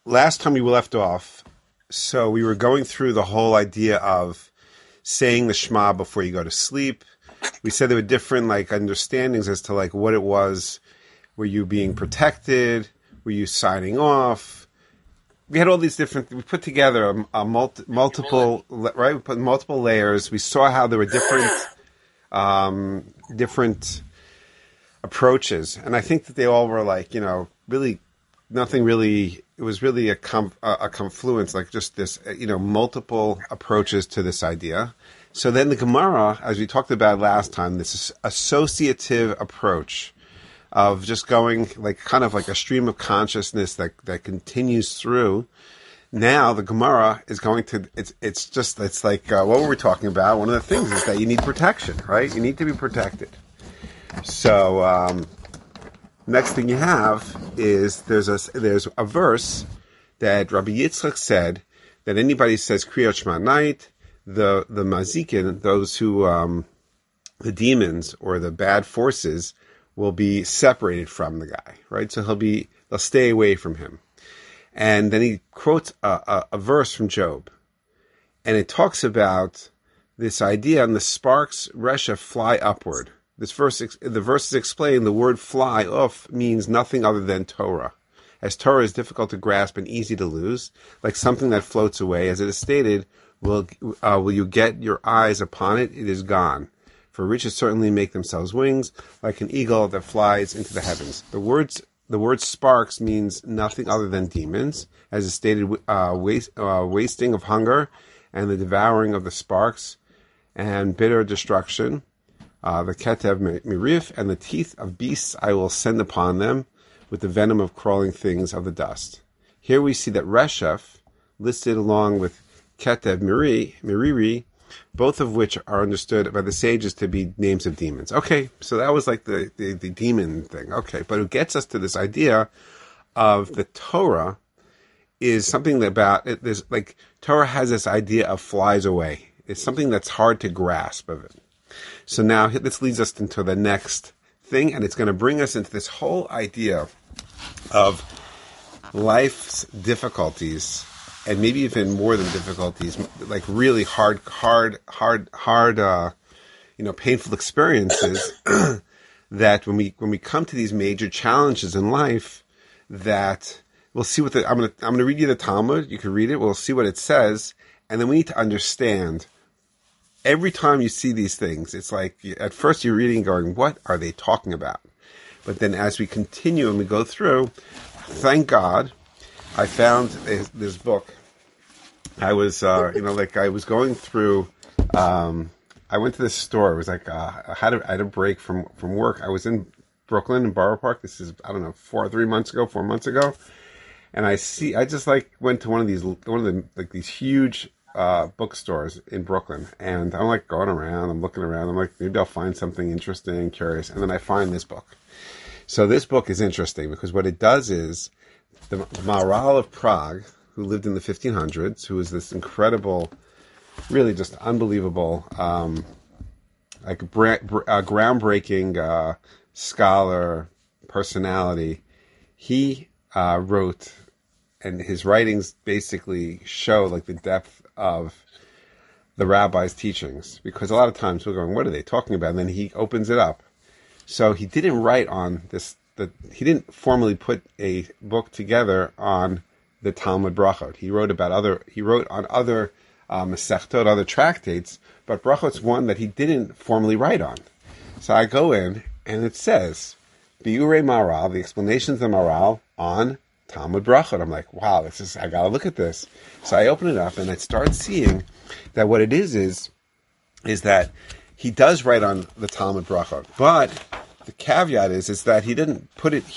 last time we left off, so we were going through the whole idea of saying the Shema before you go to sleep. We said there were different understandings as to what it was. Were you being protected? Were you signing off? We had all these different. We put together multiple right. We put multiple layers. We saw how there were different approaches, and I think that they all were really nothing really. It was really a confluence, just this, multiple approaches to this idea. So then the Gemara, as we talked about last time, this associative approach of just going kind of like a stream of consciousness that continues through. Now the Gemara is going to, it's like, what were we talking about? One of the things is that you need protection, right? You need to be protected. So, next thing you have is there's a verse that Rabbi Yitzchak said that anybody says Kriyat Shema at night, the mazikin, those who the demons or the bad forces will be separated from the guy, right? So they'll stay away from him. And then he quotes a verse from Job, and it talks about this idea, and the sparks resha fly upward. The verse is explained. The word "fly" off means nothing other than Torah, as Torah is difficult to grasp and easy to lose, like something that floats away. As it is stated, will you get your eyes upon it? It is gone. For riches certainly make themselves wings, like an eagle that flies into the heavens. The word "sparks" means nothing other than demons, as is stated, wasting of hunger and the devouring of the sparks and bitter destruction. The ketev mirif, and the teeth of beasts I will send upon them, with the venom of crawling things of the dust. Here we see that Reshef, listed along with ketev miriri, both of which are understood by the sages to be names of demons. Okay, so that was like the demon thing. Okay, but it gets us to this idea of the Torah is something about it. There's Torah has this idea of flies away. It's something that's hard to grasp of it. So now this leads us into the next thing, and it's going to bring us into this whole idea of life's difficulties, and maybe even more than difficulties, like really hard, painful experiences. That when we come to these major challenges in life, that we'll see what I'm going to read you the Talmud. You can read it. We'll see what it says, and then we need to understand. Every time you see these things, it's like at first you're reading going, what are they talking about? But then as we continue and we go through, thank God, I found this book. I was, I was going through, I went to this store. It was I had a break from work. I was in Brooklyn in Borough Park. This is, 4 months ago. And I just went to one of these huge bookstores in Brooklyn, and I'm going around, I'm looking around, I'm maybe I'll find something interesting, curious, and then I find this book. So this book is interesting because what it does is the Maharal of Prague, who lived in the 1500s, who was this incredible, really just unbelievable, groundbreaking scholar, personality. He wrote, and his writings basically show the depth of the rabbi's teachings, because a lot of times we're going, what are they talking about? And then he opens it up. So he didn't write on this, he didn't formally put a book together on the Talmud Brachot. He wrote on other Masechtot, other tractates, but Brachot's one that he didn't formally write on. So I go in, and it says, Biurei Maharal, the explanations of Maharal on Talmud Brachot. I'm like, wow, I gotta look at this. So I open it up and I start seeing that what it is that he does write on the Talmud Brachot, but the caveat is that he didn't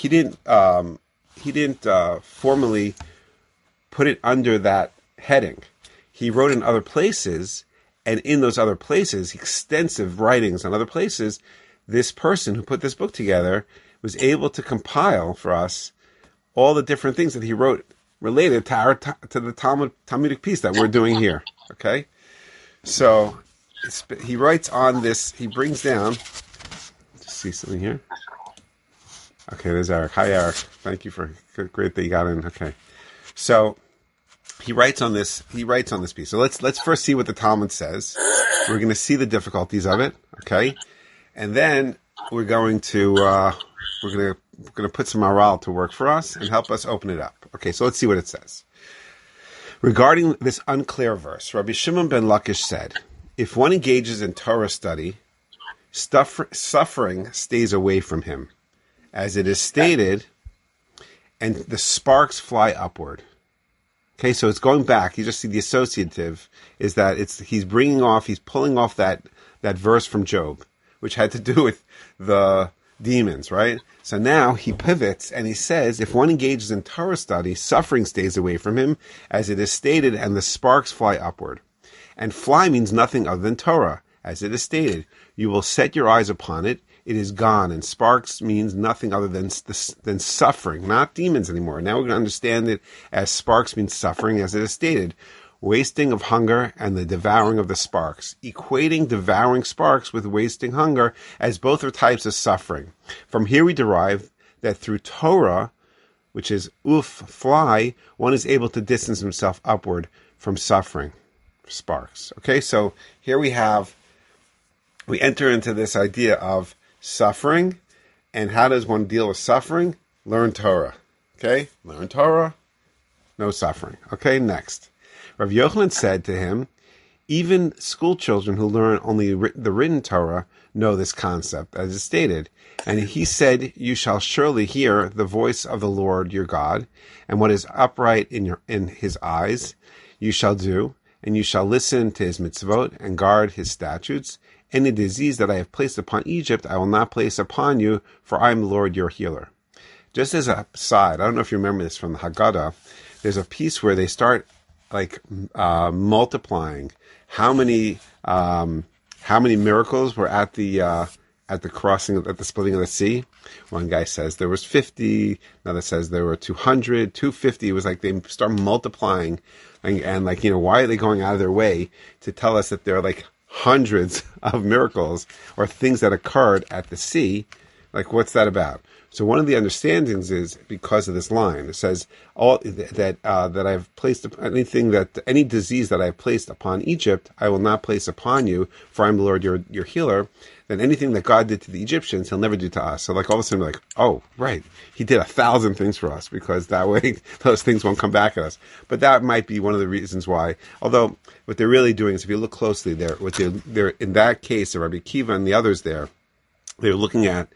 formally put it under that heading. He wrote in other places, and in those other places, extensive writings on other places, this person who put this book together was able to compile for us all the different things that he wrote related to the Talmudic piece that we're doing here. Okay? So he writes on this, he brings down, let's see something here. Okay, there's Eric. Hi, Eric. Thank you great that you got in. Okay. So he writes on this piece. So let's first see what the Talmud says. We're going to see the difficulties of it, okay? And then we're going to put some morale to work for us and help us open it up. Okay, so let's see what it says. Regarding this unclear verse, Rabbi Shimon ben Lakish said, if one engages in Torah study, suffering stays away from him, as it is stated, and the sparks fly upward. Okay, so it's going back. You just see the associative is that he's pulling off that verse from Job, which had to do with the demons, right? So now he pivots and he says, if one engages in Torah study, suffering stays away from him, as it is stated, and the sparks fly upward. And fly means nothing other than Torah, as it is stated. You will set your eyes upon it, it is gone. And sparks means nothing other than suffering, not demons anymore. Now we're going to understand it as sparks means suffering, as it is stated. Wasting of hunger and the devouring of the sparks, equating devouring sparks with wasting hunger, as both are types of suffering. From here we derive that through Torah, which is fly, one is able to distance himself upward from suffering, sparks. Okay, so here we enter into this idea of suffering, and how does one deal with suffering? Learn Torah. Okay, learn Torah, no suffering. Okay, next. Rav Yochanan said to him, even school children who learn only the written Torah know this concept, as is stated. And he said, you shall surely hear the voice of the Lord your God, and what is upright in his eyes you shall do, and you shall listen to his mitzvot and guard his statutes. Any disease that I have placed upon Egypt, I will not place upon you, for I am the Lord your healer. Just as a side, I don't know if you remember this from the Haggadah, there's a piece where they start multiplying how many miracles were at the crossing, at the splitting of the sea. One guy says there was 50, another says there were 200, 250. It was like they start multiplying, and why are they going out of their way to tell us that there are like hundreds of miracles or things that occurred at the sea? Like, what's that about? So one of the understandings is because of this line. It says that I have placed any disease that I have placed upon Egypt, I will not place upon you, for I am the Lord your healer. Then anything that God did to the Egyptians, He'll never do to us. So all of a sudden, we're like, oh, right, He did 1,000 things for us, because that way those things won't come back at us. But that might be one of the reasons why. Although what they're really doing is, if you look closely, they're in that case, the Rabbi Kiva and the others they're looking at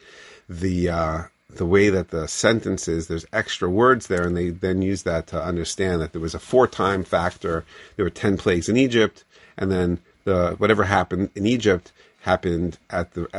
the way that the sentences, there's extra words there, and they then use that to understand that there was a 4-time factor. There were 10 plagues in Egypt, and then whatever happened in Egypt happened at the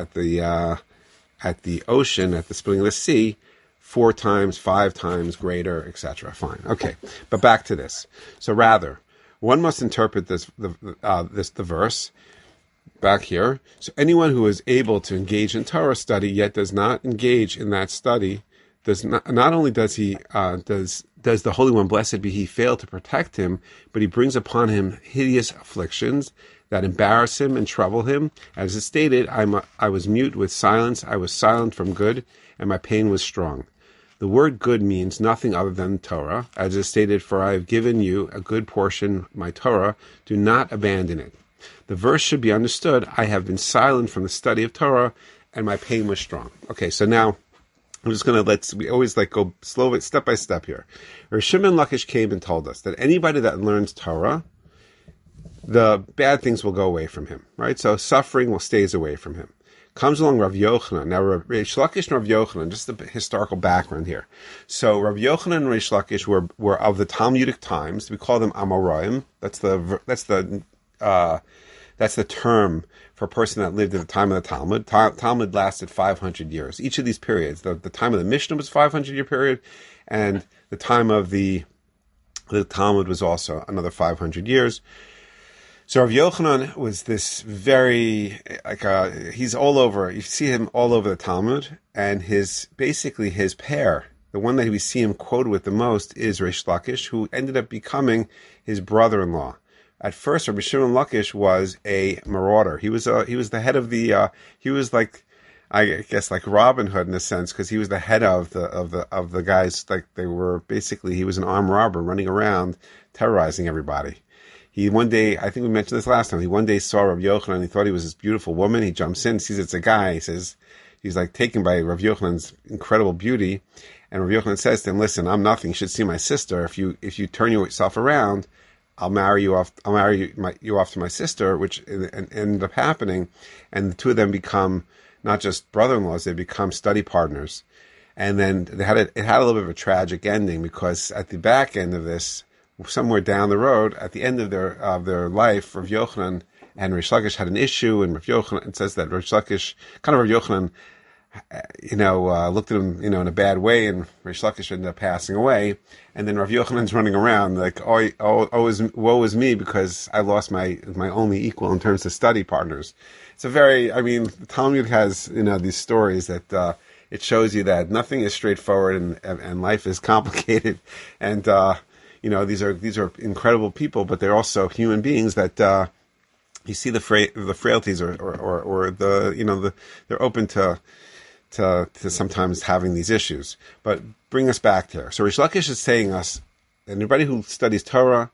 ocean, at the splitting of the sea, 4 times, 5 times greater, etc. Fine, okay, but back to this. So rather, one must interpret the verse back here. So anyone who is able to engage in Torah study yet does not engage in that study, does not only does he does the Holy One, blessed be He, fail to protect him, but he brings upon him hideous afflictions that embarrass him and trouble him. As is stated, I was mute with silence, I was silent from good, and my pain was strong. The word good means nothing other than Torah. As is stated, for I have given you a good portion, my Torah, do not abandon it. The verse should be understood, I have been silent from the study of Torah, and my pain was strong. Okay, so now I'm just going to we always go slow, step by step here. Rav Shimon Lakish came and told us that anybody that learns Torah, the bad things will go away from him, right? So suffering stays away from him. Comes along Rav Yochanan. Now, Reish Lakish and Rav Yochanan, just the historical background here. So Rav Yochanan and Reish Lakish were of the Talmudic times. We call them Amoraim. That's the term for a person that lived at the time of the Talmud. Talmud lasted 500 years. Each of these periods, the time of the Mishnah was a 500-year period, and the time of the Talmud was also another 500 years. So Rav Yochanan was this very, he's all over, you see him all over the Talmud, and his pair, the one that we see him quoted with the most, is Reish Lakish, who ended up becoming his brother-in-law. At first, Rabbi Shimon Lakish was a marauder. He was the head of he was like I guess like Robin Hood in a sense, because he was the head of the guys. Like they were basically, he was an armed robber running around terrorizing everybody. He one day, I think we mentioned this last time, he one day saw Rav Yochanan, he thought he was this beautiful woman. He jumps in, sees it's a guy. He says, he's like taken by Rav Yochanan's incredible beauty. And Rav Yochanan says to him, listen, I'm nothing. You should see my sister. If you turn yourself around, I'll marry you off to my sister, which ended up happening. And the two of them become not just brother-in-laws, they become study partners. And then it had a little bit of a tragic ending, because at the back end of this, somewhere down the road, at the end of their life, Rav Yochanan and Rish Lakish had an issue, and Rav Yochanan, it says that Rish Lakish, kind of Rav Yochanan, looked at him, in a bad way, and Rish Lakish ended up passing away. And then Rav Yochanan's running around like, woe is me, because I lost my only equal in terms of study partners. It's the Talmud has, these stories that, it shows you that nothing is straightforward and life is complicated. And, these are incredible people, but they're also human beings that, you see the frailties or they're open to sometimes having these issues. But bring us back there. So Rish Lakish is saying us, anybody who studies Torah,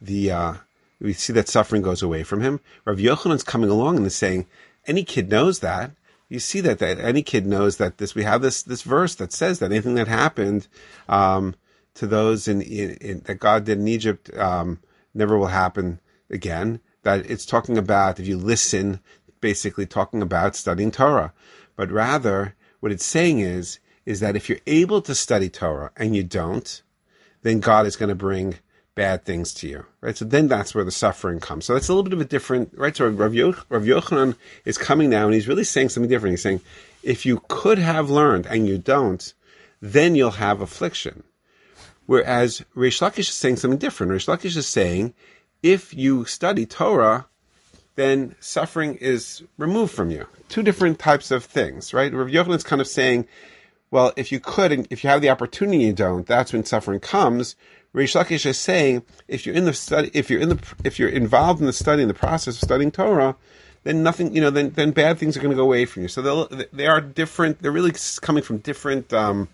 we see that suffering goes away from him. Rav Yochanan's coming along and is saying, any kid knows that. You see that any kid knows that we have this verse that says that anything that happened to those that God did in Egypt never will happen again. That it's talking about, if you listen, basically talking about studying Torah. But rather, what it's saying is that if you're able to study Torah and you don't, then God is going to bring bad things to you, right? So then that's where the suffering comes. So that's a little bit of a different, right? So Rav Yochanan is coming now, and he's really saying something different. He's saying, if you could have learned and you don't, then you'll have affliction. Whereas Rish Lakish is saying something different. Rish Lakish is saying, if you study Torah, then suffering is removed from you. Two different types of things, right? Rav Yochanan's kind of saying, well, if you could, and if you have the opportunity, you don't, that's when suffering comes. Rish Lakish is saying, if you're involved in the study, in the process of studying Torah, then nothing, then bad things are going to go away from you. So they are different. They're really coming from different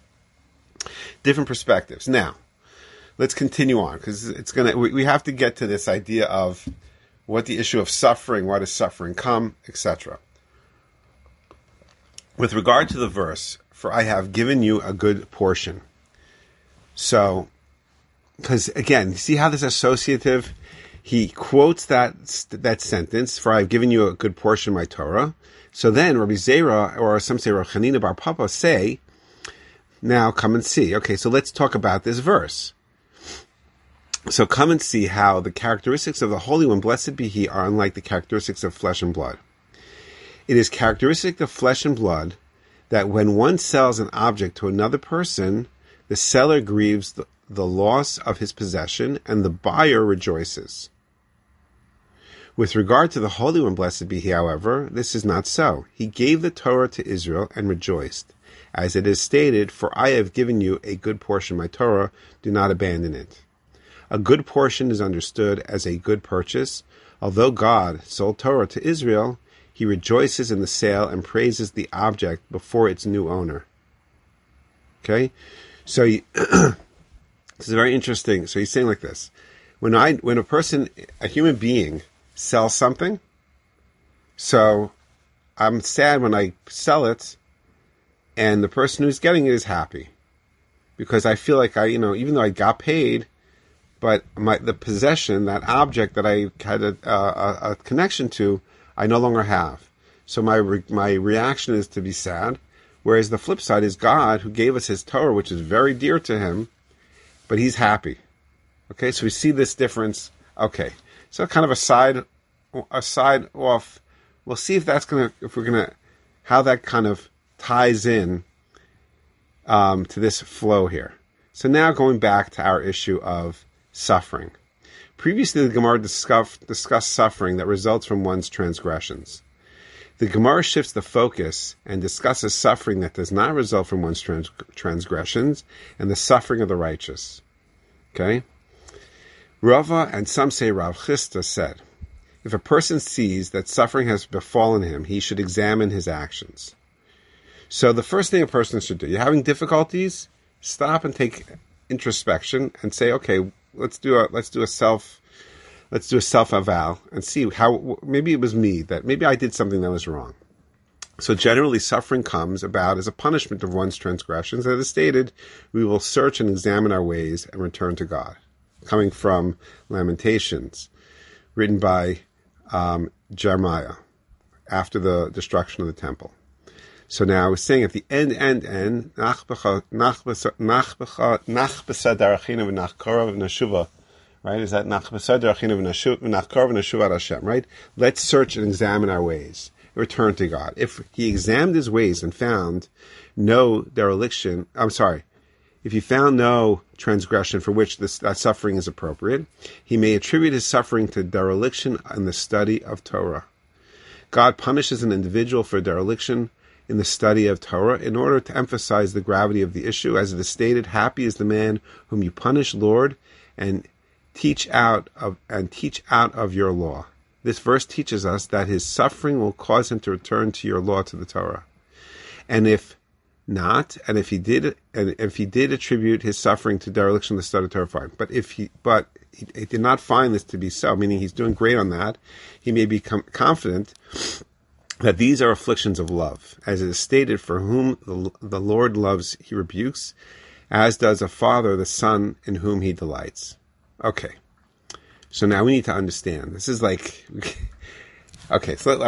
perspectives. Now, let's continue on, because we have to get to this idea of what the issue of suffering, why does suffering come, etc. With regard to the verse, for I have given you a good portion. So, because again, see how this associative, he quotes that sentence, for I have given you a good portion of my Torah. So then Rabbi Zera, or some say Rav Chanina bar Papa, say, now come and see. Okay, so let's talk about this verse. So come and see how the characteristics of the Holy One, blessed be He, are unlike the characteristics of flesh and blood. It is characteristic of flesh and blood that when one sells an object to another person, the seller grieves the loss of his possession, and the buyer rejoices. With regard to the Holy One, blessed be He, however, this is not so. He gave the Torah to Israel and rejoiced. As it is stated, for I have given you a good portion of my Torah, do not abandon it. A good portion is understood as a good purchase. Although God sold Torah to Israel, He rejoices in the sale and praises the object before its new owner. Okay? So this is very interesting. So he's saying like this. When a human being sells something, so I'm sad when I sell it, and the person who's getting it is happy. Because I feel like even though I got paid, but the possession, that object that I had a connection to, I no longer have. So my reaction is to be sad. Whereas the flip side is God, who gave us His Torah, which is very dear to Him, but He's happy. Okay, so we see this difference. Okay, so kind of a side off. We'll see if how that kind of ties in to this flow here. So now going back to our issue of suffering. Previously, the Gemara discussed suffering that results from one's transgressions. The Gemara shifts the focus and discusses suffering that does not result from one's transgressions and the suffering of the righteous. Okay? Rava, and some say Rav Chisda, said, if a person sees that suffering has befallen him, he should examine his actions. So the first thing a person should do, you're having difficulties, stop and take introspection and say, okay, let's do a self eval and see how maybe it was me that maybe I did something that was wrong. So generally, suffering comes about as a punishment of one's transgressions. As is stated, we will search and examine our ways and return to God. Coming from Lamentations, written by Jeremiah after the destruction of the temple. So now I was saying at the end, right? Is that right? Let's search and examine our ways. Return to God. If he examined his ways and found no dereliction, if he found no transgression for which that suffering is appropriate, he may attribute his suffering to dereliction in the study of Torah. God punishes an individual for dereliction in the study of Torah in order to emphasize the gravity of the issue. As it is stated, happy is the man whom you punish, Lord, and teach out of your law. This verse teaches us that his suffering will cause him to return to your law, to the Torah. And if not, and if he did attribute his suffering to dereliction of the study of Torah, fine. But he did not find this to be so, meaning he's doing great on that, he may become confident that these are afflictions of love. As it is stated, for whom the Lord loves, he rebukes, as does a father the son in whom he delights. Okay. So now we need to understand. This is like, okay. So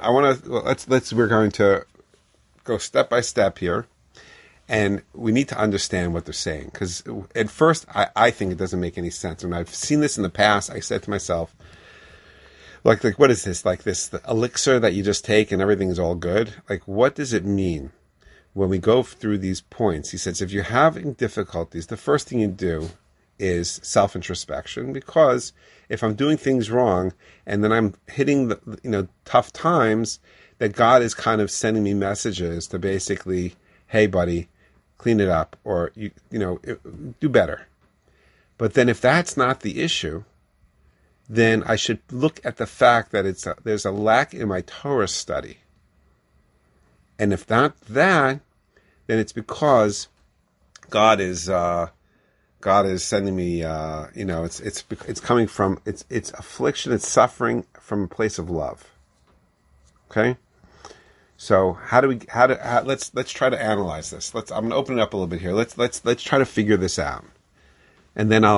we're going to go step by step here, and we need to understand what they're saying. Because at first, I think it doesn't make any sense. And I've seen this in the past. I said to myself, like what is this? Like this the elixir that you just take and everything is all good? Like, what does it mean when we go through these points? He says, if you're having difficulties, the first thing you do is self-introspection, because if I'm doing things wrong and then I'm hitting the tough times, that God is kind of sending me messages to basically, hey buddy, clean it up, or do better. But then if that's not the issue, then I should look at the fact that there's a lack in my Torah study. And if not that, then it's because God is sending me, it's coming from, it's affliction, it's suffering from a place of love. Okay? So let's try to analyze this. I'm going to open it up a little bit here. Let's try to figure this out. And then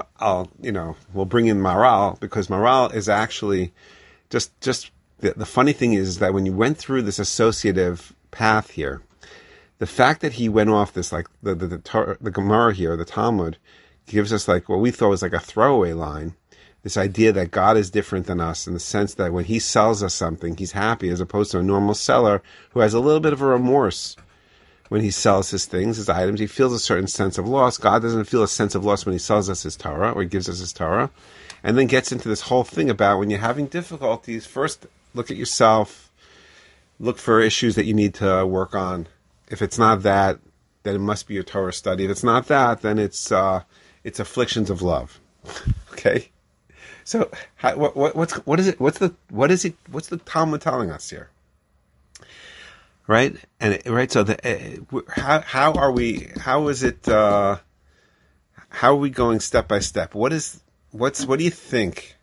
we'll bring in Maral, because Maral is actually just the funny thing is that when you went through this associative path here, the fact that he went off this, like the Gemara here, the Talmud, gives us like what we thought was like a throwaway line, this idea that God is different than us in the sense that when he sells us something, he's happy, as opposed to a normal seller who has a little bit of a remorse when he sells his things, his items. He feels a certain sense of loss. God doesn't feel a sense of loss when he sells us his Torah, or he gives us his Torah, and then gets into this whole thing about when you're having difficulties, first look at yourself, look for issues that you need to work on. If it's not that, then it must be your Torah study. If it's not that, then it's afflictions of love. Okay, so what is it? What's the Talmud telling us here? Right, and right. So how are we? How is it? How are we going step by step? What do you think?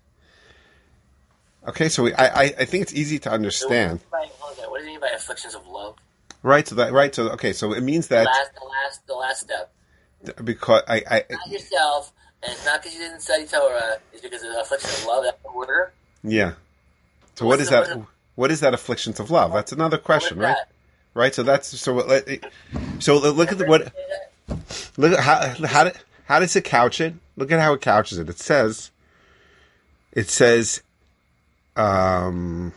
Okay, so I think it's easy to understand. What do you mean by afflictions of love? Right. So okay. So it means that the last step. Because I not yourself, and it's not because you didn't study Torah. It's because of the affliction of love. That's the order. Yeah. So what is that? What is that afflictions of love? That's another question, right? That? Right. So look at what. Look at how does it couch it? Look at how it couches it. It says, how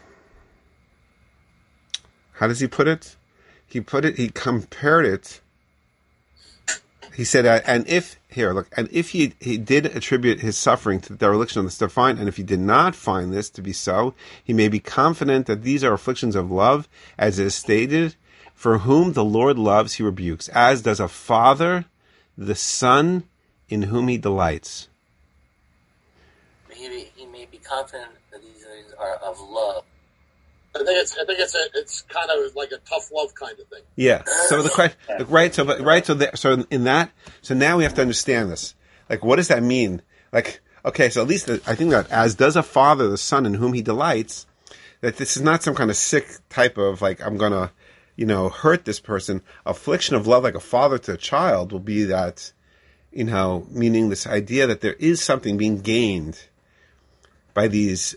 does he put it? He compared it. He said, and if he did attribute his suffering to the dereliction of the stuff, fine, and if he did not find this to be so, he may be confident that these are afflictions of love, as it is stated, for whom the Lord loves, he rebukes, as does a father the son in whom he delights. He may be confident that these are of love. it's kind of like a tough love kind of thing. Yeah. So the question, right? So in that, so now we have to understand this. Like, what does that mean? Like, okay, so at least I think that as does a father the son in whom he delights, that this is not some kind of sick type of like I'm gonna, hurt this person. Affliction of love, like a father to a child, will be that, meaning this idea that there is something being gained by these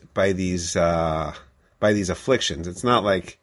afflictions. It's not like,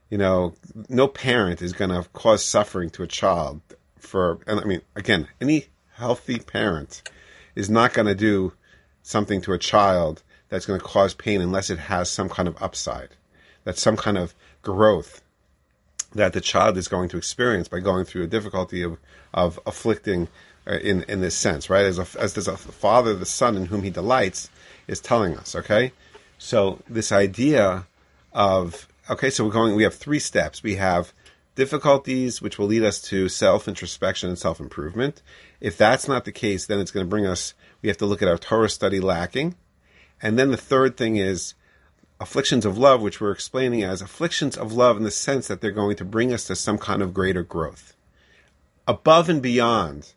no parent is going to cause suffering to a child again, any healthy parent is not going to do something to a child that's going to cause pain unless it has some kind of upside. That's some kind of growth that the child is going to experience by going through a difficulty of afflicting in this sense, right? As there's a father, the son in whom he delights is telling us, okay? So this idea of, we have 3 steps. We have difficulties, which will lead us to self-introspection and self-improvement. If that's not the case, then it's going to bring us, we have to look at our Torah study lacking. And then the third thing is afflictions of love, which we're explaining as afflictions of love in the sense that they're going to bring us to some kind of greater growth. Above and beyond,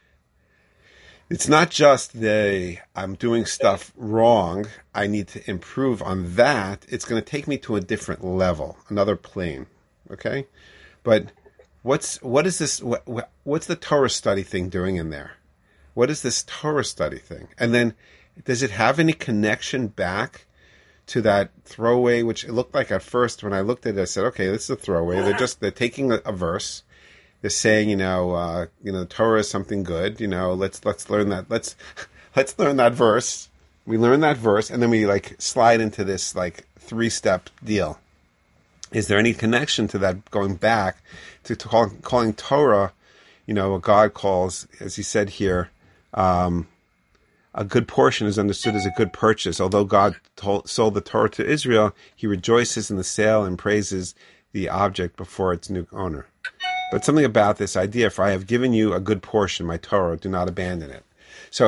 it's not just I'm doing stuff wrong, I need to improve on that. It's going to take me to a different level, another plane, okay? But what's the Torah study thing doing in there? What is this Torah study thing? And then, does it have any connection back to that throwaway, which it looked like at first when I looked at it, I said, okay, this is a throwaway. They're taking a verse. They're saying, Torah is something good. Let's learn that. Let's learn that verse. We learn that verse, and then we slide into this 3-step deal. Is there any connection to that going back to calling Torah, what God calls, as he said here, a good portion is understood as a good purchase. Although God sold the Torah to Israel, he rejoices in the sale and praises the object before its new owner. But something about this idea, if I have given you a good portion, my Torah, do not abandon it. So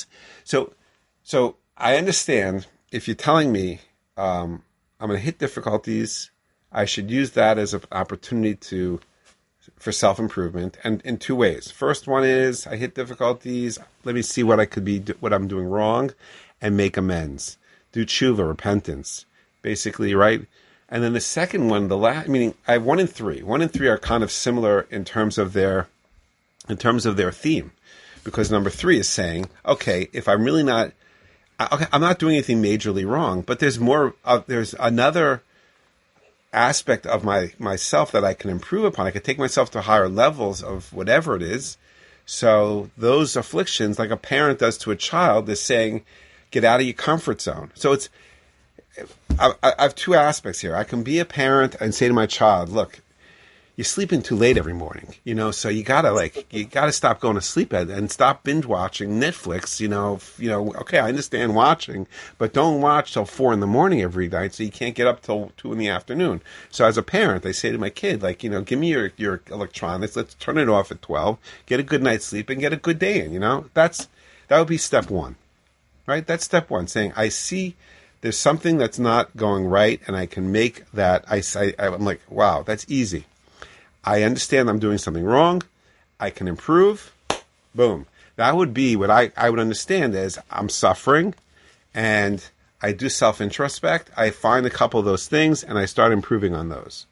so I understand if you're telling me I'm going to hit difficulties, I should use that as an opportunity for self-improvement, and in 2 ways. First one is I hit difficulties, let me see what I'm doing wrong, and make amends. Do tshuva, repentance, basically, right? And then the second one, meaning I have 1 and 3. 1 and 3 are kind of similar in terms of their theme, because number 3 is saying, okay, if I'm really not, I'm not doing anything majorly wrong, but there's another aspect of myself that I can improve upon. I can take myself to higher levels of whatever it is. So those afflictions, like a parent does to a child, is saying, get out of your comfort zone. So I have 2 aspects here. I can be a parent and say to my child, look, you're sleeping too late every morning, so you gotta stop going to sleep and stop binge watching Netflix, okay, I understand watching, but don't watch till 4 a.m. every night so you can't get up till 2 p.m. So as a parent, I say to my kid, give me your electronics, let's turn it off at 12, get a good night's sleep and get a good day in, that would be step 1, right? That's step 1, saying, I see there's something that's not going right and I can make that, I'm like, wow, that's easy. I understand I'm doing something wrong. I can improve. Boom. That would be what I would understand as I'm suffering and I do self-introspect. I find a couple of those things and I start improving on those.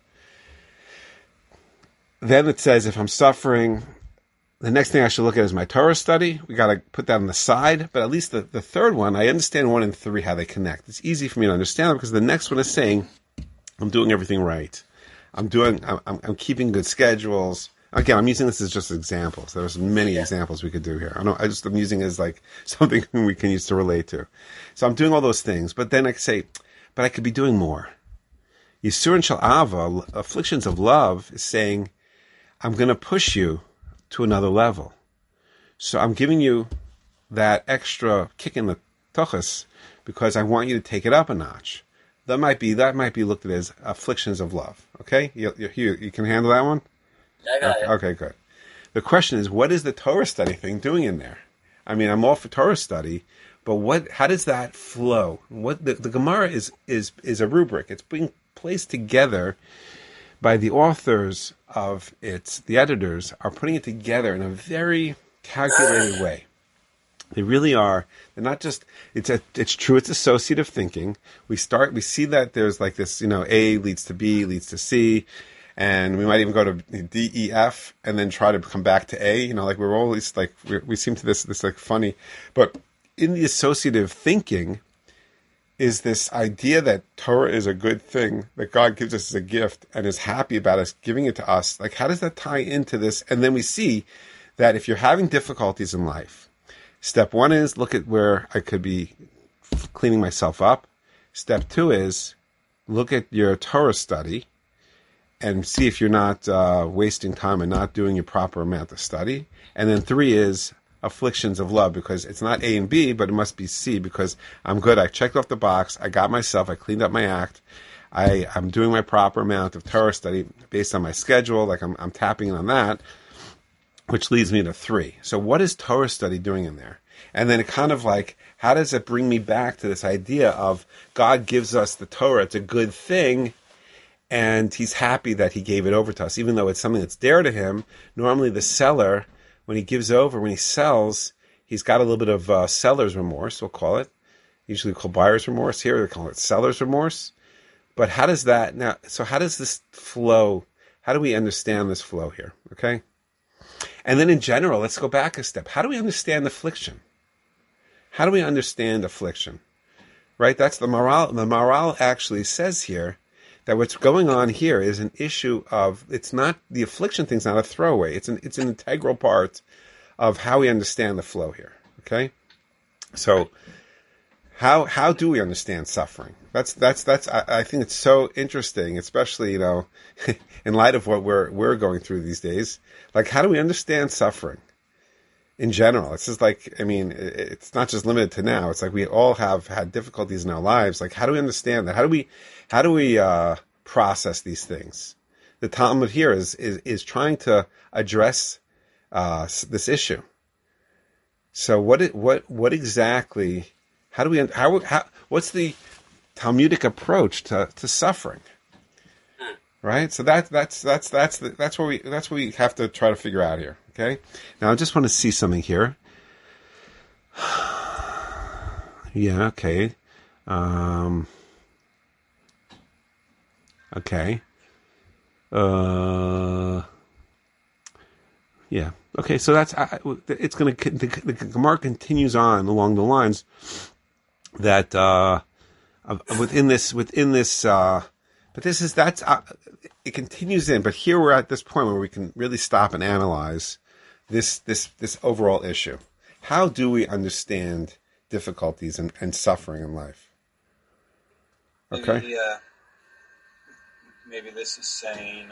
Then it says if I'm suffering, the next thing I should look at is my Torah study. We got to put that on the side. But at least the third one, I understand 1 and 3, how they connect. It's easy for me to understand them because the next one is saying I'm doing everything right. I'm keeping good schedules. Again, I'm using this as just examples. There's many examples we could do here. I'm using it as something we can use to relate to. So I'm doing all those things, but then I could say, but I could be doing more. Yisurin Shel Ava, afflictions of love, is saying, I'm going to push you to another level. So I'm giving you that extra kick in the tuchus because I want you to take it up a notch. That might be looked at as afflictions of love. Okay, you can handle that one. I got it. Okay, good. The question is, what is the Torah study thing doing in there? I mean, I'm all for Torah study, but how does that flow? What the Gemara is a rubric. It's being placed together by the authors of it. The editors are putting it together in a very calculated way. They really are. They're not just. It's true. It's associative thinking. We see that there's like this. A leads to B, leads to C, and we might even go to D, E, F, and then try to come back to A. Like we're always like we seem to this like funny, but in the associative thinking is this idea that Torah is a good thing that God gives us as a gift and is happy about us giving it to us. Like, how does that tie into this? And then we see that if you're having difficulties in life, step one is look at where I could be cleaning myself up. Step two is look at your Torah study and see if you're not wasting time and not doing your proper amount of study. And then three is afflictions of love, because it's not A and B, but it must be C, because I'm good. I checked off the box. I got myself. I cleaned up my act. I'm doing my proper amount of Torah study based on my schedule. Like I'm tapping in on that, which leads me to 3. So what is Torah study doing in there? And then it kind of like, how does it bring me back to this idea of God gives us the Torah? It's a good thing. And he's happy that he gave it over to us, even though it's something that's dear to him. Normally the seller, when he gives over, when he sells, he's got a little bit of seller's remorse, we'll call it. Usually we call buyer's remorse. Here they call it seller's remorse. But how does this flow? How do we understand this flow here? Okay? And then in general, let's go back a step. How do we understand affliction? How do we understand affliction? Right? That's the Maharal. The Maharal actually says here that what's going on here is an issue of, it's not, the affliction thing's not a throwaway. It's an integral part of how we understand the flow here. Okay? So how do we understand suffering? That's I think it's so interesting, especially, in light of what we're going through these days. Like, how do we understand suffering in general? It's just like, it's not just limited to now. It's like we all have had difficulties in our lives. Like, how do we understand that? How do we process these things? The Talmud here is trying to address this issue. So what exactly? What's the Talmudic approach to suffering? Right. So that's what we have to try to figure out here. Okay. Now I just want to see something here. Yeah. Okay. Okay. Yeah. Okay. So that's it's going to the Gemara continues on along the lines that within this. But it continues in. But here we're at this point where we can really stop and analyze this overall issue. How do we understand difficulties and suffering in life? Okay. Maybe this is saying,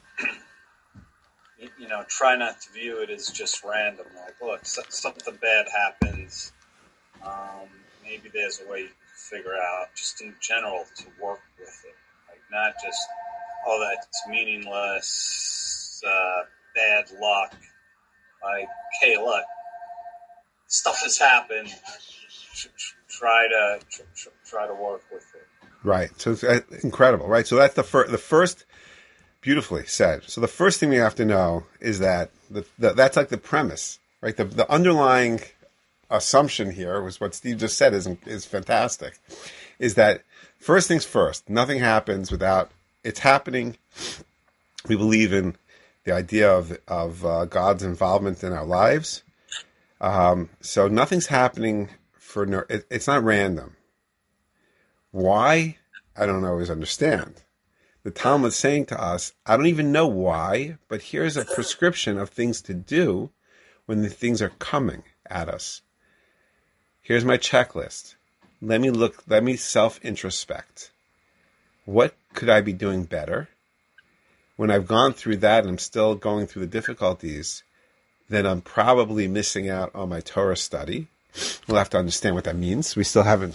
try not to view it as just random. Like, look, something bad happens. Maybe there's a way you can figure out, just in general, to work with it. Like, not just, that's meaningless, bad luck. Like, hey, look, stuff has happened. Try to work with it. Right. So it's incredible, right? So that's the first, beautifully said. So the first thing we have to know is that that's like the premise, right? The underlying assumption here was what Steve just said is fantastic, is that first things first, nothing happens without it's happening. We believe in the idea of God's involvement in our lives. So nothing's happening it's not random. Why? I don't always understand. The Talmud is saying to us, I don't even know why, but here's a prescription of things to do when the things are coming at us. Here's my checklist. Let me self-introspect. What could I be doing better? When I've gone through that and I'm still going through the difficulties, then I'm probably missing out on my Torah study. We'll have to understand what that means. We still haven't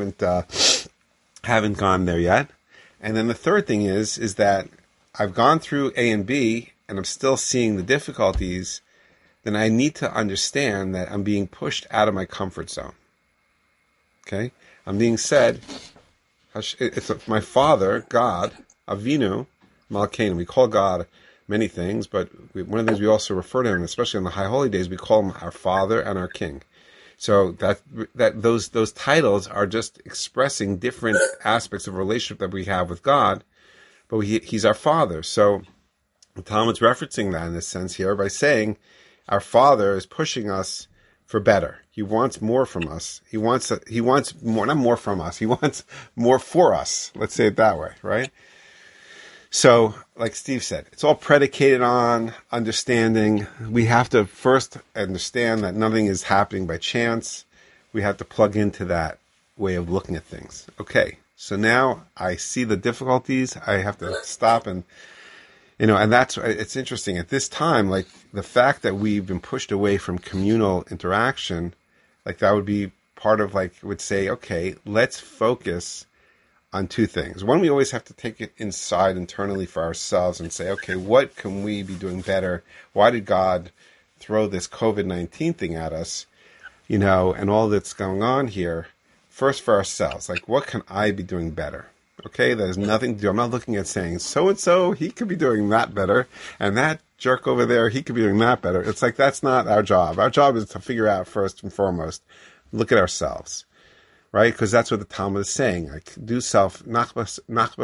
gone there yet. And then the third thing is that I've gone through A and B and I'm still seeing the difficulties. Then I need to understand that I'm being pushed out of my comfort zone. Okay? I'm being said, It's my Father, God, Avinu, Malkeinu. We call God many things, but one of the things we also refer to him, especially on the High Holy Days, we call him our Father and our King. So those titles are just expressing different aspects of relationship that we have with God, but he's our Father. So the Talmud's referencing that in this sense here by saying our Father is pushing us for better. He wants more from us. He wants more, not more from us. He wants more for us. Let's say it that way, right? So, like Steve said, it's all predicated on understanding. We have to first understand that nothing is happening by chance. We have to plug into that way of looking at things. Okay, so now I see the difficulties. I have to stop and, and it's interesting. At this time, like the fact that we've been pushed away from communal interaction, like that would be part of would say, okay, let's focus on two things. One, we always have to take it inside internally for ourselves and say, okay, what can we be doing better? Why did God throw this COVID-19 thing at us? And all that's going on here. First for ourselves, what can I be doing better? Okay, that has nothing to do. I'm not looking at saying so-and-so, he could be doing that better, and that jerk over there, he could be doing that better. It's that's not our job. Our job is to figure out first and foremost, look at ourselves. Right, because that's what the Talmud is saying. Do self nachbasa,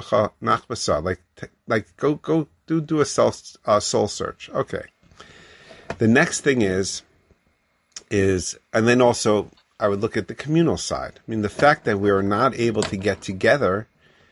go do a soul search. Okay. The next thing is, and then also I would look at the communal side. I mean, the fact that we are not able to get together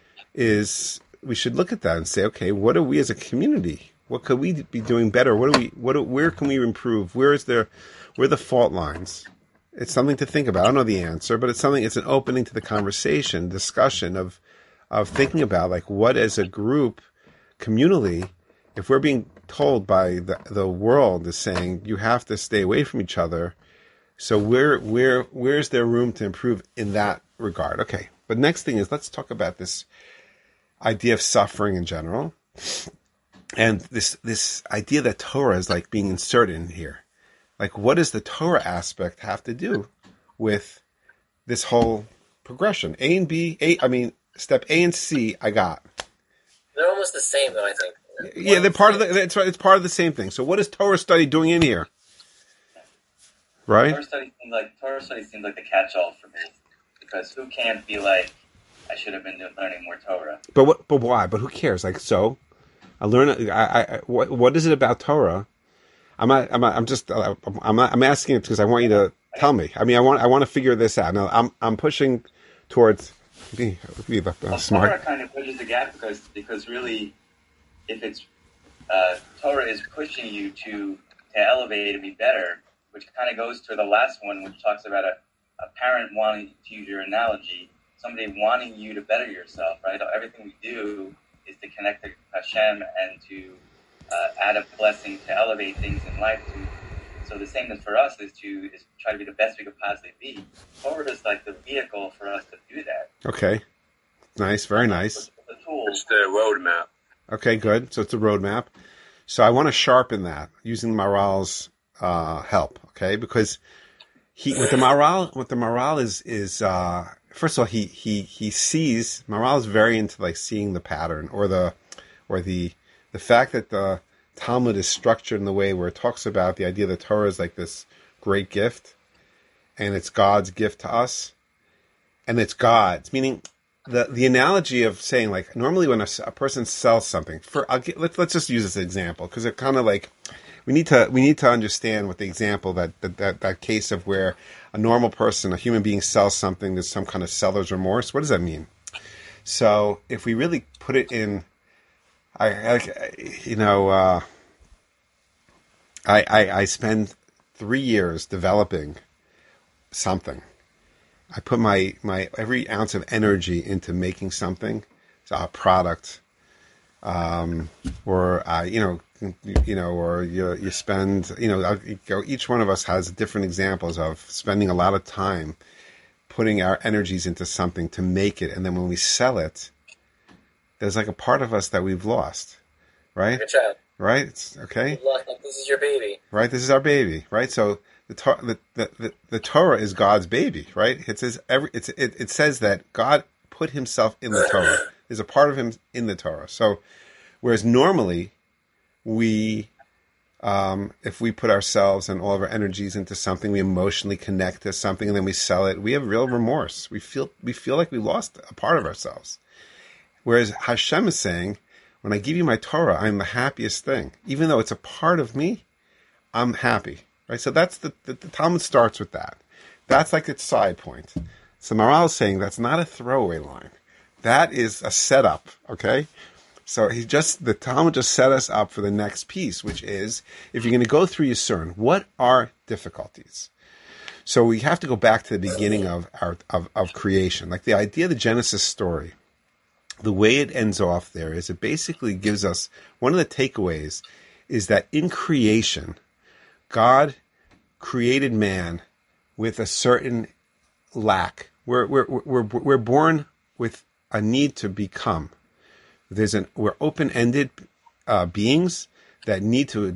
we should look at that and say, okay, what are we as a community? What could we be doing better? Where can we improve? Where are the fault lines? It's something to think about. I don't know the answer, but it's an opening to the conversation, discussion of thinking about what as a group, communally, if we're being told by the world is saying you have to stay away from each other. So where's there room to improve in that regard? Okay. But next thing is, let's talk about this idea of suffering in general. And this idea that Torah is being inserted in here. What does the Torah aspect have to do with this whole progression? A and B, step A and C, I got. They're almost the same, though, I think. Yeah, they're part of it's part of the same thing. So what is Torah study doing in here? Right? Torah study seems like the catch-all for me. Because who can't be I should have been learning more Torah? But why? But who cares? So I learn, what is it about Torah? I'm asking it because I want you to tell me. I mean, I want to figure this out. Now, I'm pushing towards be smart. Torah kind of bridges the gap because really, if it's Torah is pushing you to elevate and be better, which kind of goes to the last one, which talks about a parent wanting to use your analogy, somebody wanting you to better yourself. Right? Everything we do is to connect to Hashem and to add a blessing to elevate things in life. So the same as for us is to try to be the best we could possibly be. Torah is the vehicle for us to do that. Okay. Nice. Very nice. The tool. It's the roadmap. Okay, good. So it's a roadmap. So I want to sharpen that using Maral's help. Okay, because with the Maral is first of all he sees. Maral is very into seeing the pattern or the fact that the Talmud is structured in the way where it talks about the idea that Torah is this great gift, and it's God's gift to us, and it's God's. Meaning, the analogy of saying normally when a person sells something, let's just use this example because it kind of we need to understand what the example that case of where a normal person, a human being, sells something. There's some kind of seller's remorse. What does that mean? So if we really put it in. I spend 3 years developing something. I put my every ounce of energy into making something, a product, or you spend, each one of us has different examples of spending a lot of time putting our energies into something to make it, and then when we sell it, there's a part of us that we've lost, right? Good job. Right? It's, okay. This is your baby. Right? This is our baby, right? So the Torah is God's baby, right? It says it says that God put himself in the Torah. There's a part of him in the Torah. So, whereas normally we, if we put ourselves and all of our energies into something, we emotionally connect to something, and then we sell it, we have real remorse. We feel like we lost a part of ourselves. Whereas Hashem is saying, when I give you my Torah, I'm the happiest thing. Even though it's a part of me, I'm happy. Right? So that's the Talmud starts with that. That's like its side point. So Maharal is saying that's not a throwaway line. That is a setup, okay? So the Talmud just set us up for the next piece, which is, if you're going to go through Yisurin, what are difficulties? So we have to go back to the beginning of creation. Like the idea of the Genesis story, the way it ends off there is it basically gives us, one of the takeaways is that in creation, God created man with a certain lack. We're born with a need to become. We're open-ended beings that need to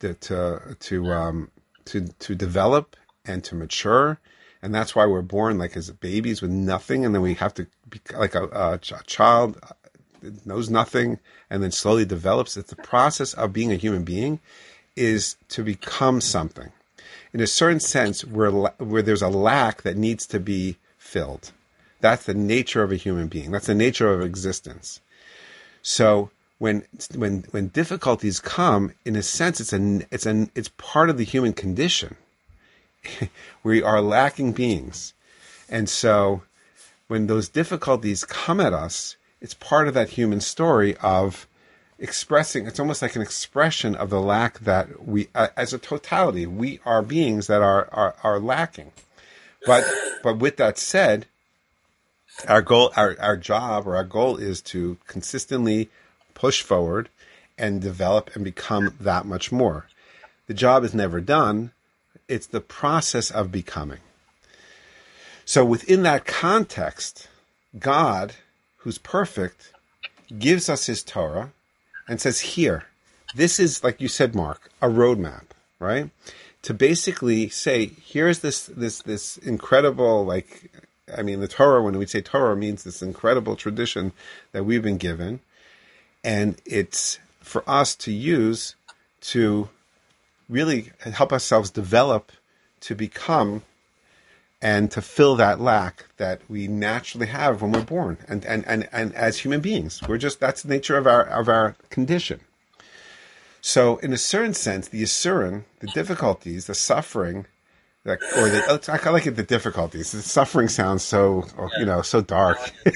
develop and to mature, and that's why we're born like as babies with nothing, and then we have to be like a child that knows nothing, and then slowly develops. It's the process of being a human being is to become something. In a certain sense, where there's a lack that needs to be filled. That's the nature of a human being. That's the nature of existence. So when difficulties come, in a sense, it's part of the human condition. We are lacking beings, and so when those difficulties come at us, it's part of that human story of expressing. It's almost like an expression of the lack that we, as a totality, we are beings that are lacking. But with that said, our goal, our job, or our goal is to consistently push forward and develop and become that much more. The job is never done. It's the process of becoming. So within that context, God, who's perfect, gives us his Torah and says, here, this is, like you said, Mark, a roadmap, right? To basically say, here's this incredible, the Torah, when we say Torah, means this incredible tradition that we've been given. And it's for us to use to really help ourselves develop, to become, and to fill that lack that we naturally have when we're born. And as human beings, that's the nature of our condition. So in a certain sense, the Yisurin, the difficulties, the suffering, I like it, the difficulties. The suffering sounds so, so dark.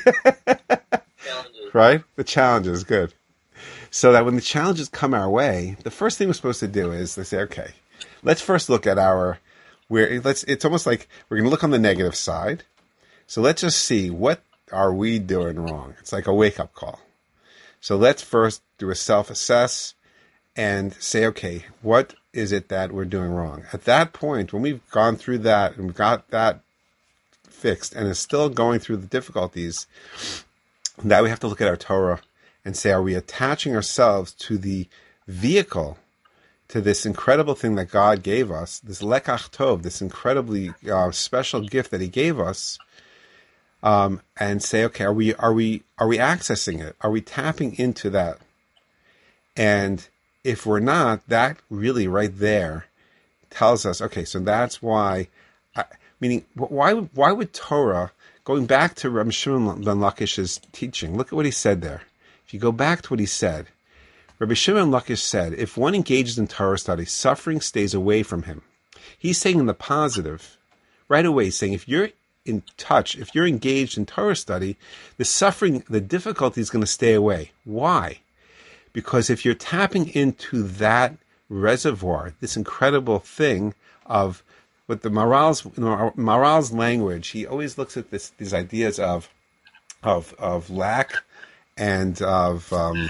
Right? The challenges, good. So that when the challenges come our way, the first thing we're supposed to do is say, okay, let's first look at it's almost like we're going to look on the negative side. So let's just see, what are we doing wrong? It's like a wake-up call. So let's first do a self-assess and say, okay, what is it that we're doing wrong? At that point, when we've gone through that and we've got that fixed and is still going through the difficulties, now we have to look at our Torah and say, are we attaching ourselves to the vehicle, to this incredible thing that God gave us, this lekach tov, this incredibly special gift that he gave us, and say, okay, are we accessing it? Are we tapping into that? And if we're not, that really right there tells us, okay, so that's why, why would Torah, going back to Rabbi Shimon ben Lakish's teaching, look at what he said there. If you go back to what he said, Rabbi Shimon ben Lakish said, if one engages in Torah study, suffering stays away from him. He's saying in the positive, right away, he's saying if you're in touch, if you're engaged in Torah study, the suffering, the difficulty is going to stay away. Why? Because if you're tapping into that reservoir, this incredible thing of what the Maharal's language, he always looks at these ideas of lack and of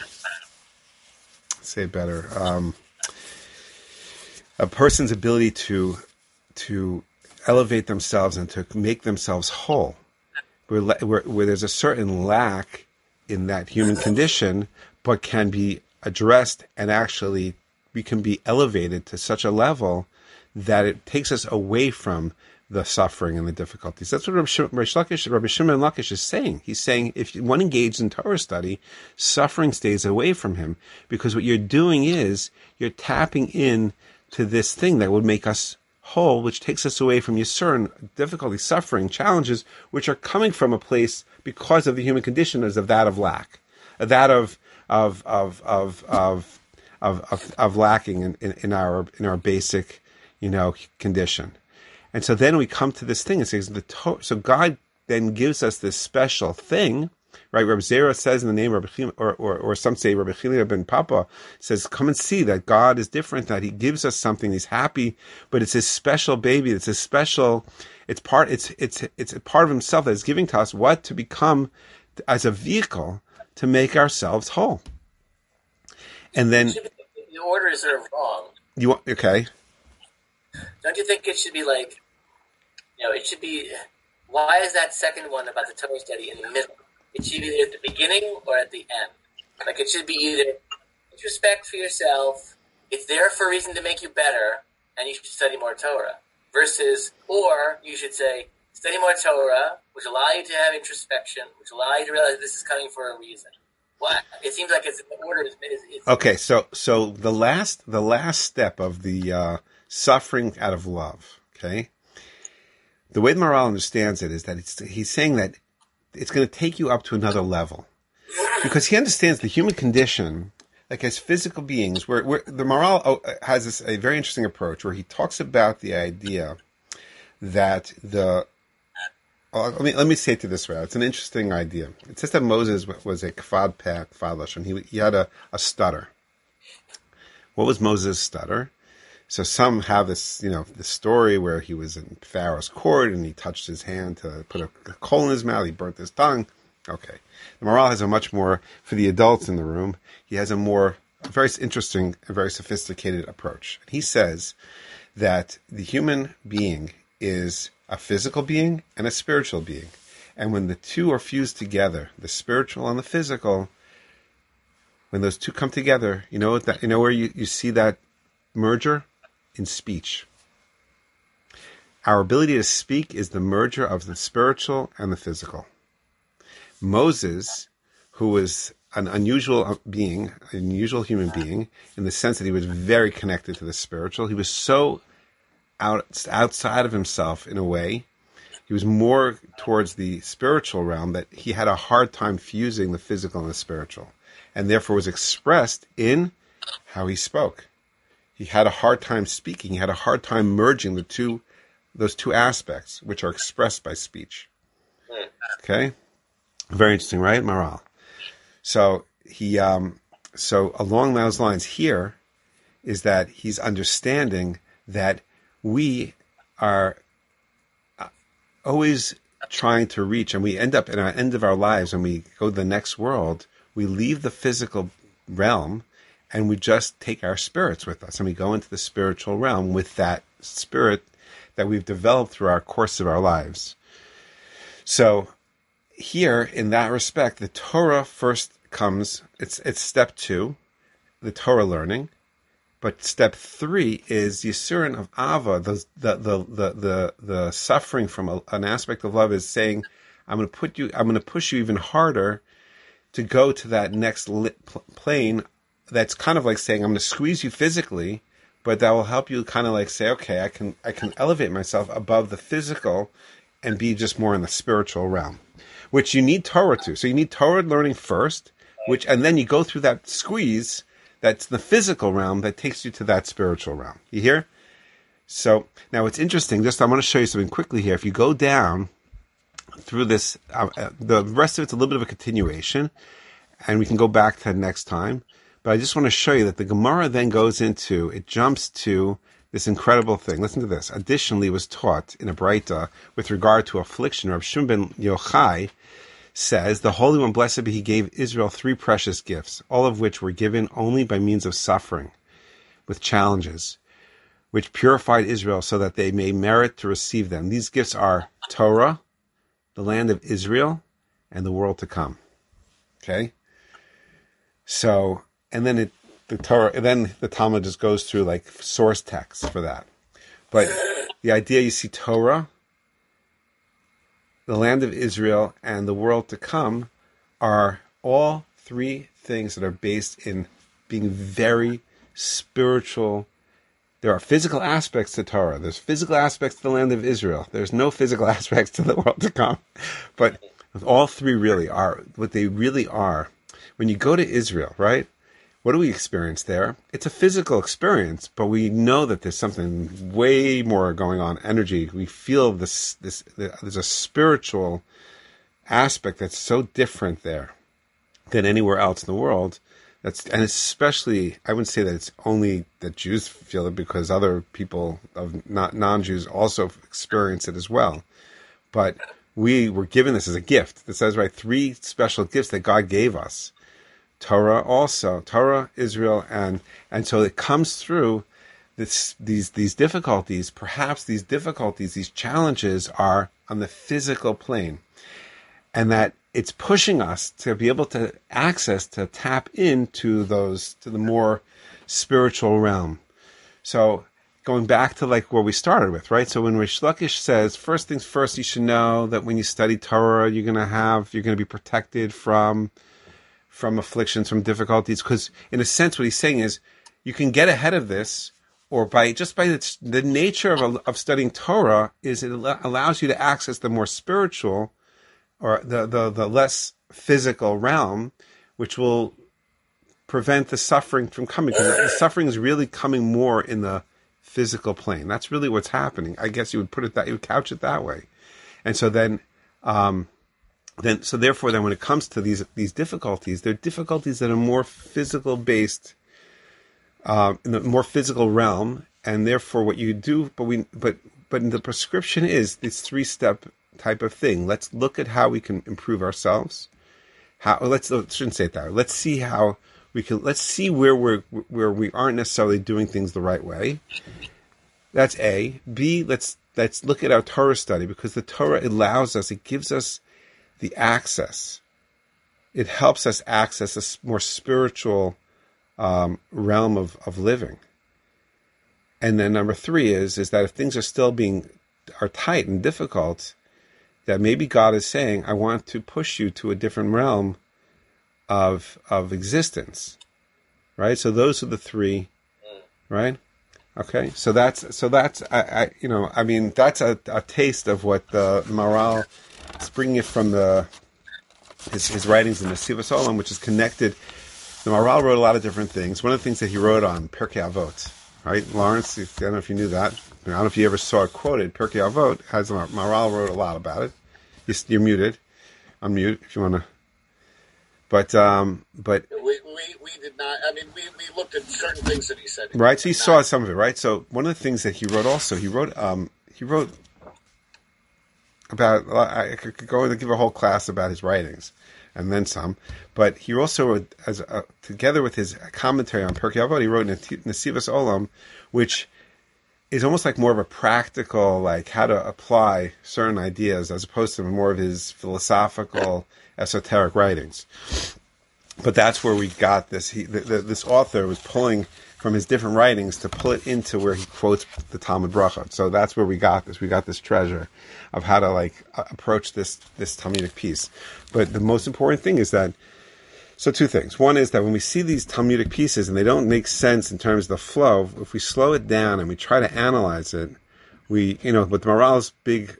a person's ability to elevate themselves and to make themselves whole, where there's a certain lack in that human condition, but can be addressed, and actually we can be elevated to such a level that it takes us away from the suffering and the difficulties. That's what Rabbi Shimon Lakish is saying. He's saying if one engaged in Torah study, suffering stays away from him, because what you're doing is you're tapping in to this thing that would make us whole, which takes us away from Yisurin, difficulty, suffering, challenges, which are coming from a place because of the human condition as of that of lack, that of lacking in our basic, condition. And so then we come to this thing and says so God then gives us this special thing, right? Rabbi Zera says in the name of Rabbi Chilina, or some say Rabbi Chilina ben Papa says, come and see that God is different, that he gives us something, he's happy, but it's his special baby, it's his special, it's a part of himself that is giving to us what to become as a vehicle to make ourselves whole. And then the order is sort of wrong. Okay. Don't you think it should be like, it should be, why is that second one about the Torah study in the middle? It should be either at the beginning or at the end. Like, it should be either respect for yourself, it's there for a reason to make you better, and you should study more Torah. Or you should say, study more Torah, which allow you to have introspection, which allow you to realize this is coming for a reason. What? It seems like the order is okay. So the last step of the suffering out of love. Okay, the way the Maharal understands it is that he's saying that it's going to take you up to another level, because he understands the human condition, like as physical beings. Where the Maharal has a very interesting approach where he talks about the idea that let me say it this way. It's an interesting idea. It says that Moses was a kfad lashon. He had a stutter. What was Moses' stutter? So some have this, the story where he was in Pharaoh's court and he touched his hand to put a coal in his mouth. He burnt his tongue. Okay. The Maharal has a much more, for the adults in the room, he has a very interesting, a very sophisticated approach. He says that the human being is a physical being and a spiritual being. And when the two are fused together, the spiritual and the physical, when those two come together, where you see that merger? In speech. Our ability to speak is the merger of the spiritual and the physical. Moses, who was an unusual being, an unusual human being, in the sense that he was very connected to the spiritual, he was so outside of himself in a way. He was more towards the spiritual realm that he had a hard time fusing the physical and the spiritual, and therefore was expressed in how he spoke. He had a hard time speaking. He had a hard time merging those two aspects, which are expressed by speech. Okay, very interesting, right, Maharal? So so along those lines, here is that he's understanding that we are always trying to reach, and we end up in our end of our lives, when we go to the next world, we leave the physical realm and we just take our spirits with us, and we go into the spiritual realm with that spirit that we've developed through our course of our lives. So here, in that respect, the Torah first comes, it's step 2, the Torah learning. But step 3 is Yisurin of Ava, the suffering from an aspect of love is saying, I'm going to push you even harder to go to that next plane. That's kind of like saying, I'm going to squeeze you physically, but that will help you kind of like say, okay, I can elevate myself above the physical and be just more in the spiritual realm, which you need Torah to. So you need Torah learning first, and then you go through that squeeze. That's the physical realm that takes you to that spiritual realm. You hear? So now it's interesting. I want to show you something quickly here. If you go down through this, the rest of it's a little bit of a continuation, and we can go back to that next time. But I just want to show you that the Gemara then jumps to this incredible thing. Listen to this. Additionally, was taught in a Braita with regard to affliction. Rav Shimon ben Yochai says, the Holy One, blessed be He, gave Israel 3 precious gifts, all of which were given only by means of suffering, with challenges, which purified Israel so that they may merit to receive them. These gifts are Torah, the land of Israel, and the world to come. Okay? So, and then the Talmud just goes through like source texts for that. But the idea, you see Torah, the land of Israel, and the world to come are all three things that are based in being very spiritual. There are physical aspects to Torah. There's physical aspects to the land of Israel. There's no physical aspects to the world to come. But all three really are what they really are. When you go to Israel, right? What do we experience there? It's a physical experience, but we know that there's something way more going on, energy. We feel this there's a spiritual aspect that's so different there than anywhere else in the world. And especially, I wouldn't say that it's only that Jews feel it, because other people of non-Jews also experience it as well. But we were given this as a gift. It says, right, three special gifts that God gave us. Torah also, Torah, Israel, and so it comes through these difficulties. Perhaps these difficulties, these challenges are on the physical plane, and that it's pushing us to be able to tap into to the more spiritual realm. So going back to like where we started with, right? So when Rish Lakish says, first things first, you should know that when you study Torah, you're going to be protected from afflictions, from difficulties, because in a sense, what he's saying is you can get ahead of this, or by the nature of studying Torah is it allows you to access the more spiritual, or the less physical realm, which will prevent the suffering from coming, because the suffering is really coming more in the physical plane. That's really what's happening. I guess you would couch it that way. And so therefore, when it comes to these difficulties, they're difficulties that are more physical based, in the more physical realm, and therefore what you do. But the prescription is this 3-step type of thing. Let's look at how we can improve ourselves. Shouldn't say it that way. Let's see how we can. Let's see where we aren't necessarily doing things the right way. That's A. B. Let's look at our Torah study, because the Torah allows us. It gives us the access. It helps us access a more spiritual realm of living. And then number 3 is that if things are tight and difficult, that maybe God is saying, I want to push you to a different realm of existence. Right? So those are the 3, right? Okay. So that's that's a taste of what the Maharal, it's bringing it from his writings in the Nesivos Olam, which is connected. The Maharal wrote a lot of different things. One of the things that he wrote on Pirkei Avot, right? Lawrence, I don't know if you knew that. I don't know if you ever saw it quoted. Pirkei Avot Maharal wrote a lot about it. You're muted. Unmute if you want to. But we did not. I mean, we looked at certain things that he said. Right. So you saw some of it, right? So one of the things that he wrote also, he wrote about. I could go and give a whole class about his writings, and then some. But he also wrote, together with his commentary on Pirkei Avot, he wrote Nesivos Olam, which is almost like more of a practical, like how to apply certain ideas, as opposed to more of his philosophical, esoteric writings. But that's where we got this. This author was pulling from his different writings to pull it into where he quotes the Talmud Bracha. So that's where we got this. We got this treasure of how to approach this Talmudic piece. But the most important thing is that, so 2 things. One is that when we see these Talmudic pieces and they don't make sense in terms of the flow, if we slow it down and we try to analyze it, but the Maharal's big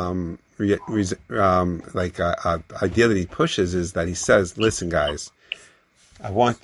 idea that he pushes is that he says, listen, guys, I'm going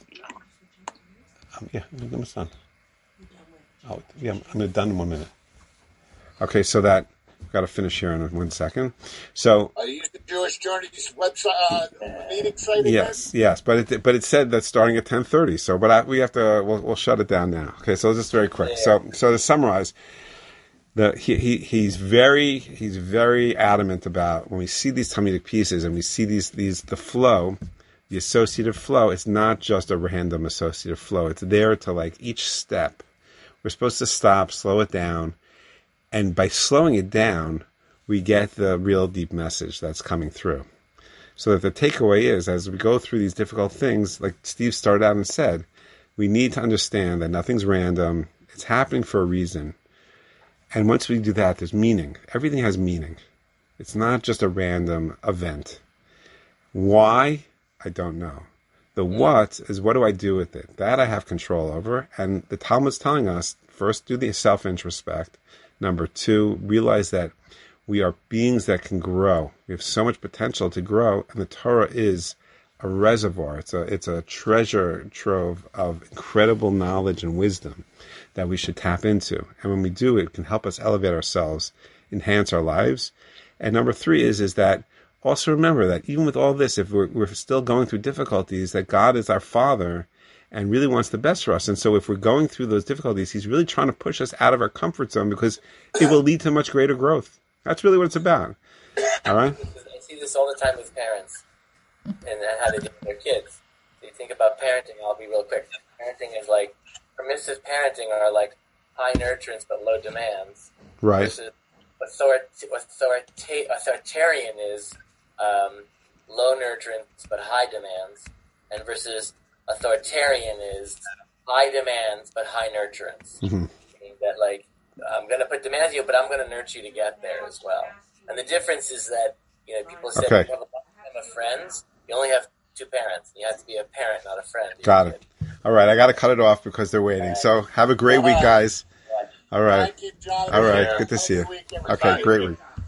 to done in 1 minute. Okay, so that I've got to finish here in 1 second. So are you using the Jewish Journey's website meeting site again? Yes, but it said that starting at 10:30. So, but we'll shut it down now. Okay, so just very quick. Yeah. So to summarize, he's very adamant about when we see these Talmudic pieces and we see the flow. The associative flow, it's not just a random associative flow. It's there to each step. We're supposed to stop, slow it down. And by slowing it down, we get the real deep message that's coming through. So that the takeaway is, as we go through these difficult things, like Steve started out and said, we need to understand that nothing's random. It's happening for a reason. And once we do that, there's meaning. Everything has meaning. It's not just a random event. Why? I don't know. The what is, what do I do with it? That I have control over. And the Talmud's telling us, first, do the self-introspect. Number two, realize that we are beings that can grow. We have so much potential to grow, and the Torah is a reservoir. It's a treasure trove of incredible knowledge and wisdom that we should tap into. And when we do, it can help us elevate ourselves, enhance our lives. And number three is that also remember that even with all this, if we're still going through difficulties, that God is our Father and really wants the best for us. And so if we're going through those difficulties, He's really trying to push us out of our comfort zone because it will lead to much greater growth. That's really what it's about. All right? I see this all the time with parents and how they deal with their kids. So you think about parenting, I'll be real quick. Parenting is like, permissive parenting are like high nurturance but low demands. Right. Versus authoritarian is low nurturance but high demands. And versus authoritarian is high demands but high nurturance. Mm-hmm. Meaning that, like, I'm going to put demands on you, but I'm going to nurture you to get there as well. And the difference is that, people say Okay. you have a lifetime of friends, you only have two parents. You have to be a parent, not a friend. Got it. All right, I got to cut it off because they're waiting. So have a great week, guys. All right. Thank you, Jonathan. All right, good to see you. Okay, great week.